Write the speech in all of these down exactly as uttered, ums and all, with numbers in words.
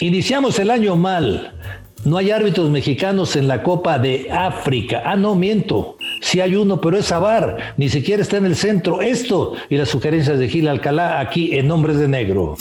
Iniciamos el año mal. No hay árbitros mexicanos en la Copa de África. Ah, no, miento. Sí hay uno, pero es Avar. Ni siquiera está en el centro. Esto y las sugerencias de Gil Alcalá aquí en Hombres de Negro.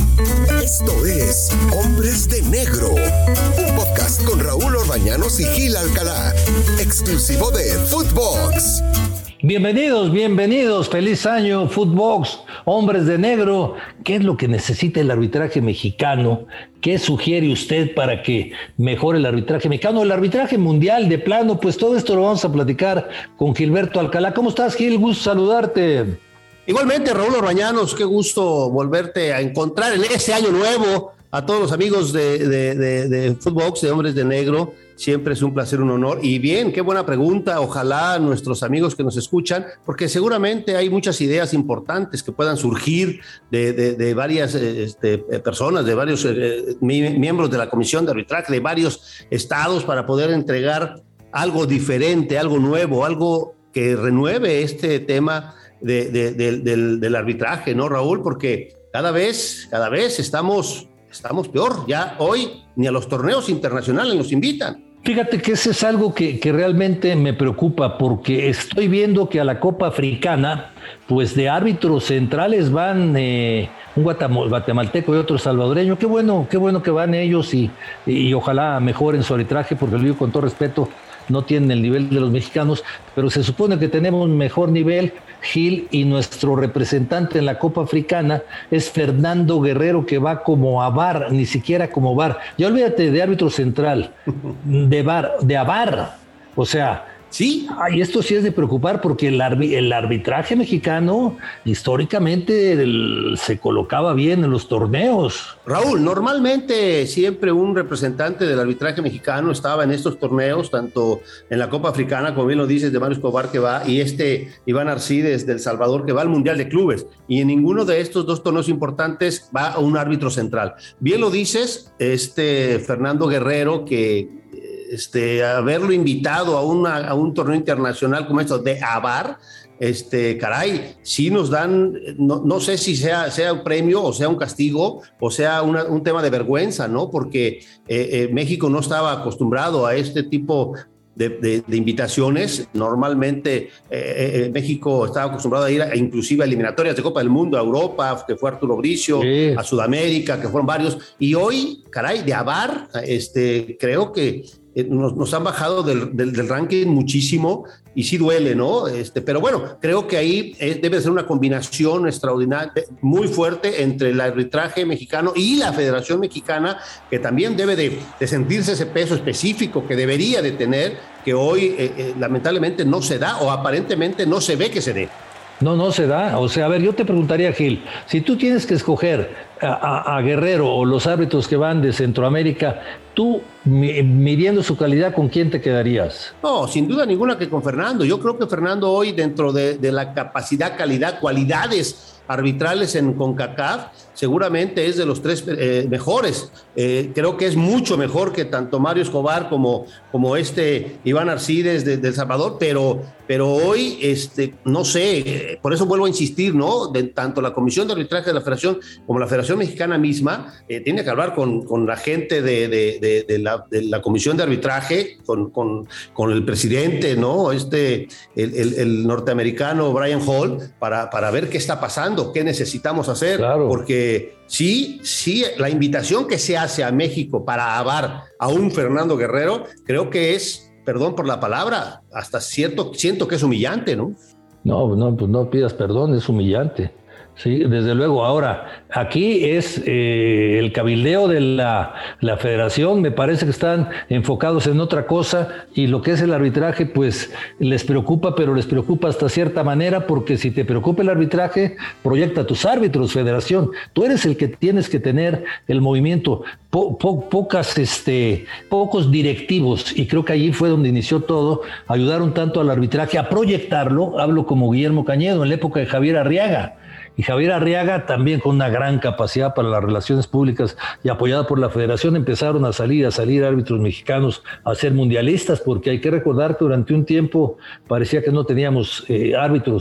Esto es Hombres de Negro, un podcast con Raúl Orbañanos y Gil Alcalá, exclusivo de Footbox. Bienvenidos, bienvenidos. Feliz año, Footbox, Hombres de Negro. ¿Qué es lo que necesita el arbitraje mexicano? ¿Qué sugiere usted para que mejore el arbitraje mexicano? El arbitraje mundial, de plano, pues todo esto lo vamos a platicar con Gilberto Alcalá. ¿Cómo estás, Gil? Gusto saludarte. Igualmente, Raúl Orbañanos, qué gusto volverte a encontrar en este año nuevo. A todos los amigos de, de, de, de Footbox, de Hombres de Negro, siempre es un placer, un honor. Y bien, qué buena pregunta. Ojalá nuestros amigos que nos escuchan, porque seguramente hay muchas ideas importantes que puedan surgir de, de, de varias este, personas, de varios eh, miembros de la Comisión de Arbitraje, de varios estados, para poder entregar algo diferente, algo nuevo, algo que renueve este tema de, de, de, del, del arbitraje, ¿no, Raúl? Porque cada vez, cada vez estamos... Estamos peor, ya hoy ni a los torneos internacionales nos invitan. Fíjate que ese es algo que, que realmente me preocupa, porque estoy viendo que a la Copa Africana, pues de árbitros centrales van eh, un guatemalteco y otro salvadoreño. Qué bueno, qué bueno que van ellos y, y ojalá mejoren su arbitraje, porque lo digo con todo respeto, no tienen el nivel de los mexicanos, pero se supone que tenemos un mejor nivel, Gil, y nuestro representante en la Copa Africana es Fernando Guerrero, que va como Avar, ni siquiera como V A R. Ya olvídate de árbitro central, de V A R, de Avar. O sea, sí. Y esto sí es de preocupar, porque el, arbi- el arbitraje mexicano históricamente el, se colocaba bien en los torneos. Raúl, normalmente siempre un representante del arbitraje mexicano estaba en estos torneos, tanto en la Copa Africana, como bien lo dices, de Mario Escobar, que va, y este Iván Arcides del Salvador, que va al Mundial de Clubes, y en ninguno de estos dos torneos importantes va un árbitro central. Bien lo dices, este Fernando Guerrero, que Este, haberlo invitado a, una, a un torneo internacional como esto de Avar, este, caray, sí nos dan, no, no sé si sea, sea un premio o sea un castigo o sea una, un tema de vergüenza, ¿no? Porque eh, eh, México no estaba acostumbrado a este tipo de, de, de invitaciones. Normalmente eh, eh, México estaba acostumbrado a ir a, inclusive a eliminatorias de Copa del Mundo, a Europa, que fue Arturo Bricio, sí. A Sudamérica, que fueron varios, y hoy, caray, de Avar, este, creo que Nos, nos han bajado del, del, del ranking muchísimo y sí duele, ¿no? Este, pero bueno, creo que ahí es, debe ser una combinación extraordinaria, muy fuerte entre el arbitraje mexicano y la Federación Mexicana, que también debe de, de sentirse ese peso específico que debería de tener, que hoy eh, eh, lamentablemente no se da o aparentemente no se ve que se dé. No, no se da. O sea, a ver, yo te preguntaría, Gil, si tú tienes que escoger a, a, a Guerrero o los árbitros que van de Centroamérica, tú, midiendo su calidad, ¿con quién te quedarías? No, sin duda ninguna que con Fernando. Yo creo que Fernando hoy, dentro de, de la capacidad, calidad, cualidades arbitrales en CONCACAF, seguramente es de los tres eh, mejores. Eh, creo que es mucho mejor que tanto Mario Escobar como, como este Iván Arcides de, de El Salvador, pero, pero hoy, este, no sé, eh, por eso vuelvo a insistir, ¿no? De, tanto la Comisión de Arbitraje de la Federación como la Federación Mexicana misma, eh, tiene que hablar con, con la gente de, de, de, de, la, de la Comisión de Arbitraje, con, con, con el presidente, ¿no? Este, el, el, el norteamericano Brian Hall, para, para ver qué está pasando, qué necesitamos hacer, claro. Porque sí, sí, la invitación que se hace a México para Avar a un Fernando Guerrero, creo que es, perdón por la palabra, hasta cierto, siento que es humillante, ¿no? No, no, pues no pidas perdón, es humillante. Sí, desde luego. Ahora, aquí es eh, el cabildeo de la, la federación, me parece que están enfocados en otra cosa, y lo que es el arbitraje, pues les preocupa, pero les preocupa hasta cierta manera, porque si te preocupa el arbitraje, proyecta a tus árbitros, federación. Tú eres el que tienes que tener el movimiento, po, po, pocas, este, pocos directivos, y creo que allí fue donde inició todo, ayudaron tanto al arbitraje a proyectarlo. Hablo como Guillermo Cañedo en la época de Javier Arriaga. Y Javier Arriaga, también con una gran capacidad para las relaciones públicas y apoyada por la federación, empezaron a salir, a salir árbitros mexicanos a ser mundialistas, porque hay que recordar que durante un tiempo parecía que no teníamos eh, árbitros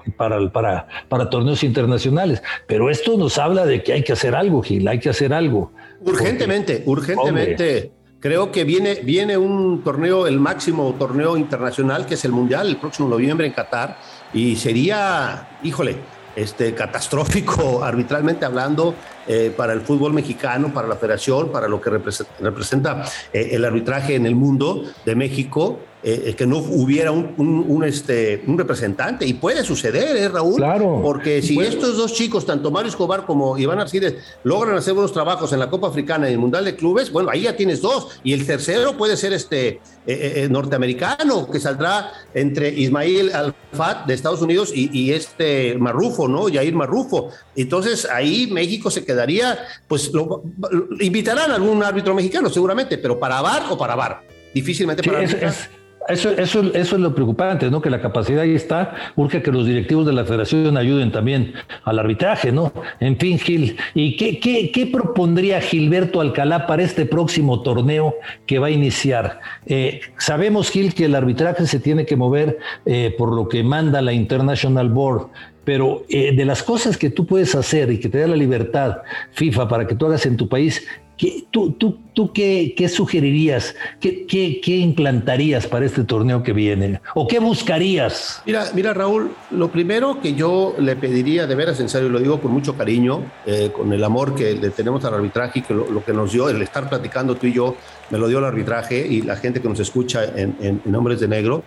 para, para, para torneos internacionales. Pero esto nos habla de que hay que hacer algo, Gil, hay que hacer algo. Urgentemente, porque, urgentemente. Hombre. Creo que viene, viene un torneo, el máximo torneo internacional, que es el Mundial, el próximo noviembre en Qatar, y sería, híjole, este, catastrófico arbitralmente hablando eh, para el fútbol mexicano, para la federación, para lo que representa, representa eh, el arbitraje en el mundo de México, eh, que no hubiera un, un, un, este, un representante, y puede suceder, ¿eh, Raúl? Claro. Porque si puede. estos dos chicos, tanto Mario Escobar como Iván Arcides, logran hacer buenos trabajos en la Copa Africana y el Mundial de Clubes, bueno, ahí ya tienes dos, y el tercero puede ser este eh, eh, norteamericano, que saldrá entre Ismail Al-Fat de Estados Unidos y, y este Marrufo, ¿no? Yair Marrufo. Entonces ahí México se quedaría, pues lo, lo, invitarán a algún árbitro mexicano seguramente, pero para V A R o para V A R, difícilmente sí, para es, es, eso, eso, eso es lo preocupante, ¿no? Que la capacidad ahí está, urge que los directivos de la federación ayuden también al arbitraje, ¿no? En fin, Gil, ¿y qué, qué, qué propondría Gilberto Alcalá para este próximo torneo que va a iniciar? Eh, sabemos, Gil, que el arbitraje se tiene que mover eh, por lo que manda la International Board, pero eh, de las cosas que tú puedes hacer y que te da la libertad FIFA para que tú hagas en tu país, ¿qué, tú, tú, tú qué, qué sugerirías? ¿Qué, qué, ¿Qué implantarías para este torneo que viene? ¿O qué buscarías? Mira, mira, Raúl, lo primero que yo le pediría, de veras en serio, lo digo con mucho cariño, eh, con el amor que le tenemos al arbitraje y que lo, lo que nos dio, el estar platicando tú y yo, me lo dio el arbitraje y la gente que nos escucha en, en, en Hombres de Negro,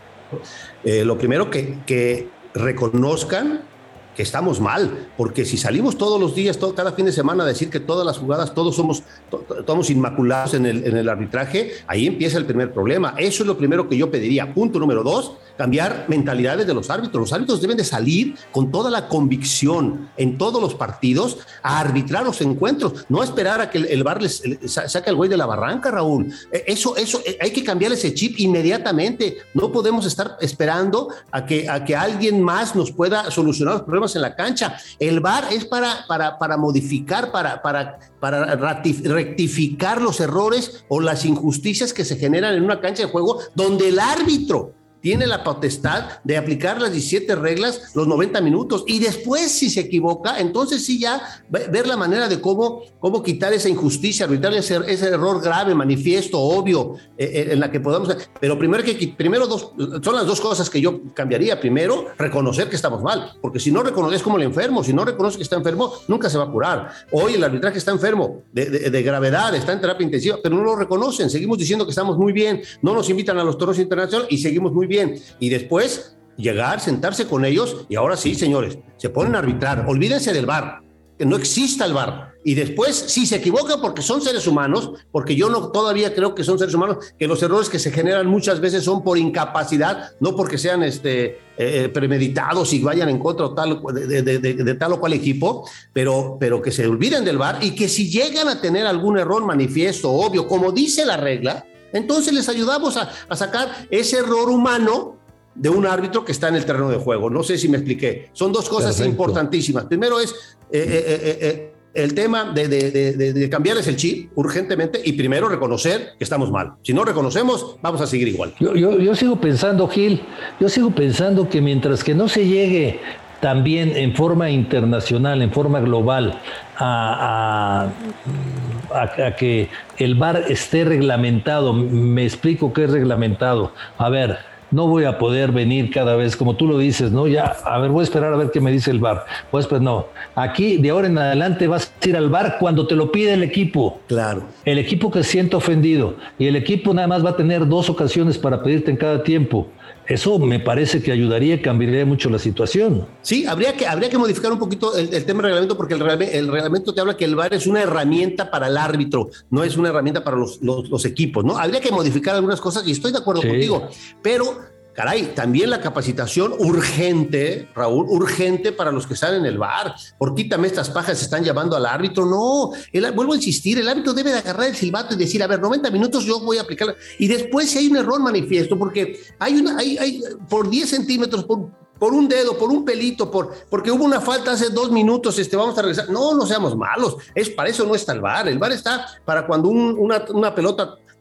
eh, lo primero que, que reconozcan que estamos mal, porque si salimos todos los días, todo, cada fin de semana a decir que todas las jugadas, todos somos, to, somos inmaculados en el, en el arbitraje, ahí empieza el primer problema. Eso es lo primero que yo pediría. Punto número dos, cambiar mentalidades de los árbitros. Los árbitros deben de salir con toda la convicción en todos los partidos a arbitrar los encuentros, no esperar a que el, el V A R les, les saque al güey de la barranca, Raúl. Eso, eso, hay que cambiar ese chip inmediatamente. No podemos estar esperando a que, a que alguien más nos pueda solucionar los problemas en la cancha. El V A R es para, para, para modificar, para, para, para rectificar los errores o las injusticias que se generan en una cancha de juego donde el árbitro tiene la potestad de aplicar las diecisiete reglas los noventa minutos y después, si se equivoca, entonces sí ya ver la manera de cómo, cómo quitar esa injusticia, evitar ese, ese error grave, manifiesto, obvio, eh, en la que podamos. Pero primero, que, primero dos, son las dos cosas que yo cambiaría. Primero, reconocer que estamos mal, porque si no reconoces como el enfermo, si no reconoce que está enfermo, nunca se va a curar. Hoy el arbitraje está enfermo de, de, de gravedad, está en terapia intensiva, pero no lo reconocen. Seguimos diciendo que estamos muy bien, no nos invitan a los torneos internacionales y seguimos muy bien, y después llegar, sentarse con ellos y ahora sí, señores, se ponen a arbitrar, olvídense del V A R, que no exista el V A R, y después sí se equivocan porque son seres humanos, porque yo no todavía creo que son seres humanos, que los errores que se generan muchas veces son por incapacidad, no porque sean este, eh, premeditados y vayan en contra tal, de, de, de, de tal o cual equipo, pero, pero que se olviden del V A R y que si llegan a tener algún error manifiesto, obvio, como dice la regla, entonces les ayudamos a, a sacar ese error humano de un árbitro que está en el terreno de juego. No sé si me expliqué. Son dos cosas Perfecto. importantísimas. Primero es eh, eh, eh, el tema de, de, de, de cambiarles el chip urgentemente y primero reconocer que estamos mal. Si no reconocemos, vamos a seguir igual. Yo, yo, yo sigo pensando, Gil, yo sigo pensando que mientras que no se llegue también en forma internacional, en forma global, a, a, a, a que el V A R esté reglamentado. Me explico qué es reglamentado. A ver, no voy a poder venir cada vez, como tú lo dices, ¿no? Ya, a ver, voy a esperar a ver qué me dice el V A R. Pues, pues no. Aquí, de ahora en adelante, vas a ir al V A R cuando te lo pide el equipo. Claro. El equipo que se siente ofendido. Y el equipo nada más va a tener dos ocasiones para pedirte en cada tiempo. Eso me parece que ayudaría y cambiaría mucho la situación. Sí, habría que, habría que modificar un poquito el, el tema del reglamento, porque el, el reglamento te habla que el V A R es una herramienta para el árbitro, no es una herramienta para los, los, los equipos, ¿no? Habría que modificar algunas cosas y estoy de acuerdo sí. contigo, pero caray, también la capacitación urgente, Raúl, urgente para los que están en el V A R. Por quítame estas pajas, se están llamando al árbitro. No, el, vuelvo a insistir, el árbitro debe de agarrar el silbato y decir, a ver, noventa minutos yo voy a aplicar. Y después si hay un error manifiesto, porque hay una, hay, hay por diez centímetros, por, por un dedo, por un pelito, por, porque hubo una falta hace dos minutos, este, vamos a regresar. No, no seamos malos, es, para eso no está el V A R. El V A R está para cuando un, una, una pelota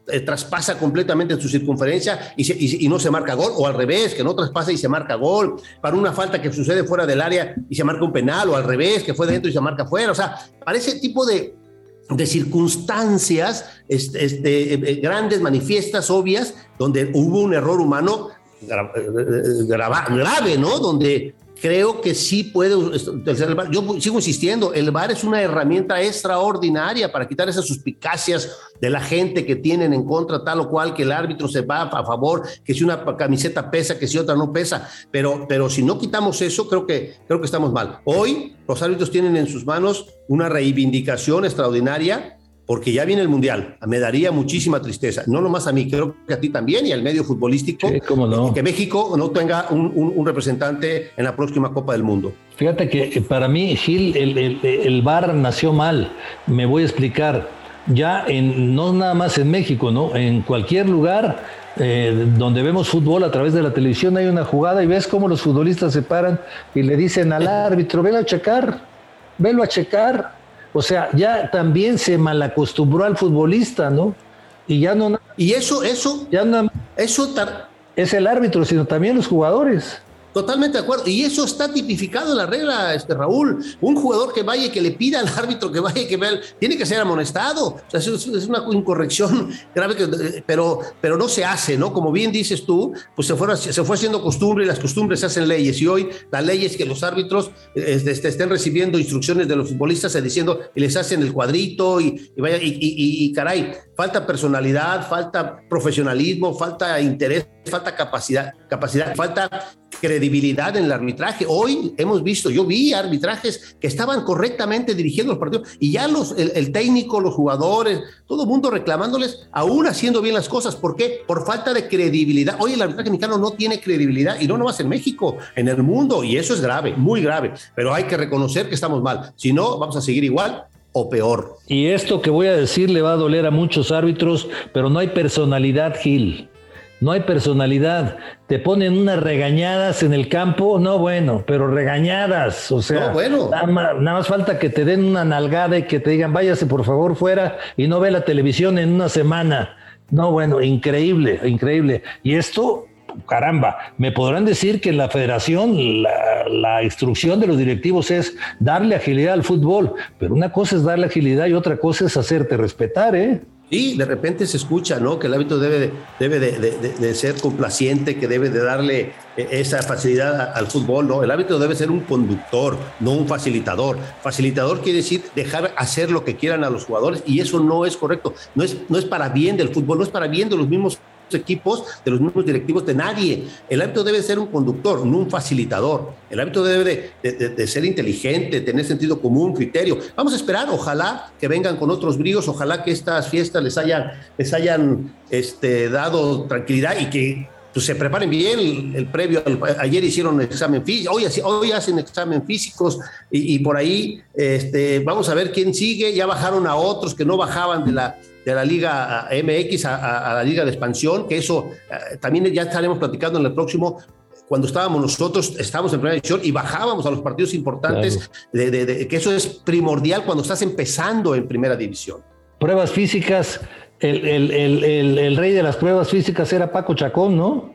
eh, traspasa completamente su circunferencia y, se, y, y no se marca gol, o al revés, que no traspasa y se marca gol, para una falta que sucede fuera del área y se marca un penal, o al revés, que fue dentro y se marca fuera. O sea, para ese tipo de, de circunstancias, este, este, eh, grandes, manifiestas, obvias, donde hubo un error humano gra, gra, grave, ¿no? Donde creo que sí puede utilizar el V A R. Yo sigo insistiendo, el V A R es una herramienta extraordinaria para quitar esas suspicacias de la gente que tienen en contra tal o cual, que el árbitro se va a favor, que si una camiseta pesa, que si otra no pesa, pero, pero si no quitamos eso, creo que, creo que estamos mal. Hoy los árbitros tienen en sus manos una reivindicación extraordinaria, porque ya viene el Mundial. Me daría muchísima tristeza, no nomás a mí, creo que a ti también y al medio futbolístico, sí, cómo no, que México no tenga un, un, un representante en la próxima Copa del Mundo. Fíjate que para mí, Gil, el, el, el V A R nació mal. Me voy a explicar. Ya en, no nada más en México, ¿no? En cualquier lugar eh, donde vemos fútbol a través de la televisión hay una jugada y ves cómo los futbolistas se paran y le dicen al árbitro, velo a checar, velo a checar. O sea, ya también se malacostumbró al futbolista, ¿no? Y ya no... Y eso, eso... Ya no eso tar... es el árbitro, sino también los jugadores. Totalmente de acuerdo. Y eso está tipificado en la regla, este, Raúl. Un jugador que vaya y que le pida al árbitro que vaya y que vea, tiene que ser amonestado. O sea, es, es una incorrección grave, que, pero, pero no se hace, ¿no? Como bien dices tú, pues se fue, se fue haciendo costumbre y las costumbres se hacen leyes. Y hoy la ley es que los árbitros este, estén recibiendo instrucciones de los futbolistas diciendo y les hacen el cuadrito y, y vaya, y, y, y, y caray, falta personalidad, falta profesionalismo, falta interés, falta capacidad, capacidad, falta credibilidad en el arbitraje. Hoy hemos visto, yo vi arbitrajes que estaban correctamente dirigiendo los partidos y ya los, el, el técnico, los jugadores, todo el mundo reclamándoles, aún haciendo bien las cosas. ¿Por qué? Por falta de credibilidad. Hoy el arbitraje mexicano no tiene credibilidad y no nomás en México, en el mundo, y eso es grave, muy grave, pero hay que reconocer que estamos mal. Si no, vamos a seguir igual o peor. Y esto que voy a decir le va a doler a muchos árbitros, pero no hay personalidad, Gil. No hay personalidad. Te ponen unas regañadas en el campo, no bueno, pero regañadas. O sea, no, bueno. nada, más, nada más falta que te den una nalgada y que te digan, váyase por favor fuera y no ve la televisión en una semana. No, bueno, increíble, increíble. Y esto, caramba, me podrán decir que en la federación la, la instrucción de los directivos es darle agilidad al fútbol, pero una cosa es darle agilidad y otra cosa es hacerte respetar, ¿eh? Y de repente se escucha, ¿no? Que el árbitro debe, de, debe de, de, de ser complaciente, que debe de darle esa facilidad al fútbol, ¿no? El árbitro debe ser un conductor, no un facilitador. Facilitador quiere decir dejar hacer lo que quieran a los jugadores y eso no es correcto. No es, no es para bien del fútbol, no es para bien de los mismos equipos, de los mismos directivos, de nadie. El árbitro debe ser un conductor, no un facilitador. El árbitro debe de, de, de, de ser inteligente, tener sentido común, criterio. Vamos a esperar, ojalá que vengan con otros bríos, ojalá que estas fiestas les hayan, les hayan este, dado tranquilidad y que pues, se preparen bien el, el previo. El, ayer hicieron examen físico, hoy, hoy hacen examen físicos y, y por ahí este, vamos a ver quién sigue. Ya bajaron a otros que no bajaban de la de la Liga M X a, a, a la Liga de Expansión, que eso eh, también ya estaremos platicando en el próximo. Cuando estábamos nosotros, estábamos en primera división y bajábamos a los partidos importantes, claro. de, de, de, que eso es primordial cuando estás empezando en primera división. Pruebas físicas, el, el, el, el, el rey de las pruebas físicas era Paco Chacón, ¿no?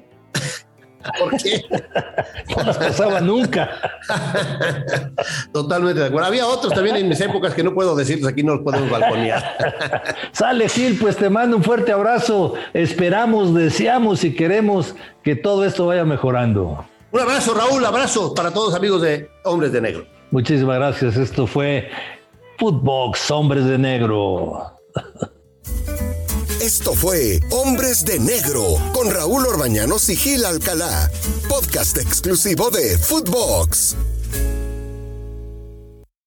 ¿Por qué? No las pasaba nunca. Totalmente de acuerdo. Había otros también en mis épocas que no puedo decirlos, aquí no los podemos balconear. Sale, Gil, pues te mando un fuerte abrazo. Esperamos, deseamos y queremos que todo esto vaya mejorando. Un abrazo, Raúl, abrazo para todos amigos de Hombres de Negro. Muchísimas gracias. Esto fue Footbox, Hombres de Negro. Esto fue Hombres de Negro con Raúl Orbañanos y Gil Alcalá, podcast exclusivo de Footbox.